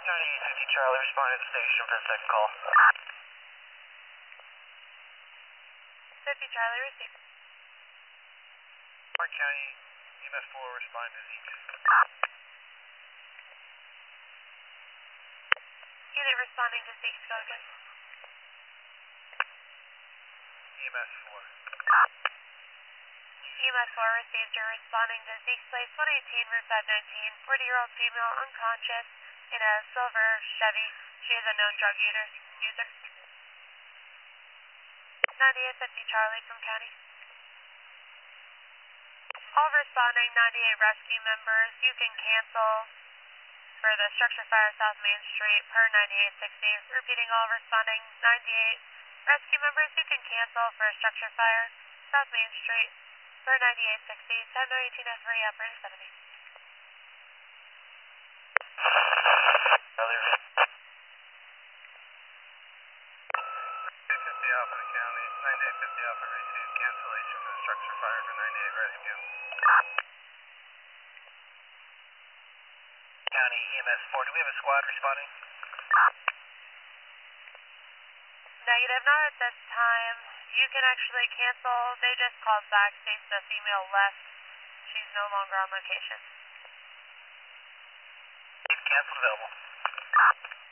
9850 Charlie, responding to the station for the second call. 50 Charlie, receive. Park County, EMS 4, responding to Zeke. Unit responding to Zeke's go again. EMS 4. EMS 4 received. You're responding to Zeke's place 118, Route 519, 40-year-old female unconscious in a silver Chevy. She is a known drug user. 9850 Charlie from County. All responding 98 rescue members, you can cancel for the structure fire South Main Street per 9860. Repeating, all responding 98 rescue members, you can cancel for a structure fire South Main Street per 9860. Time 1903, operator 70. Charlie, 250 Alpha to County, 9850 Alpha received cancellation for the structure fire for 98 rescue. County EMS 4, do we have a squad responding? Negative, not at this time. You can actually cancel. They just called back, states the female left. She's no longer on location. Cancelled available.